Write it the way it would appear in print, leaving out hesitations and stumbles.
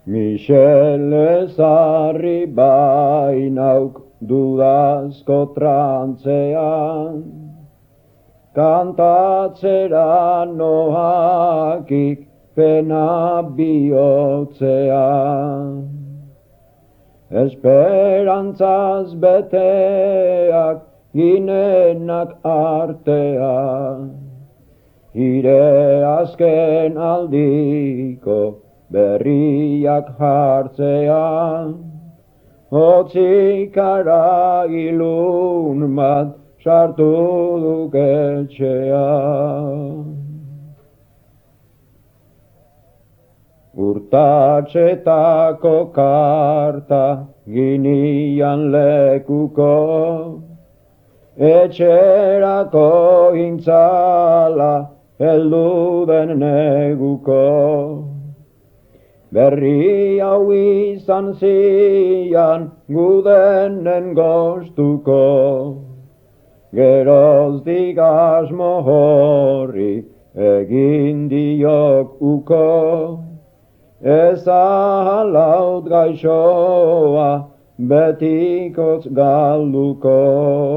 Michel ezarri bainauk dudazko trantzean, kantatzera noakik pena bihotzean. Esperantzaz beteak ginenak artean, ire azken aldiko berriak hartzean, hotzikara ilun bat sartu duk etxean. Urtatxetako karta ginian lekuko, etxerako intzala heldu den neguko. Berri hau izan zian gudenen goztuko, geroztik asmo horri egin diok uko. Ez alaut gaixoa betikotz galduko.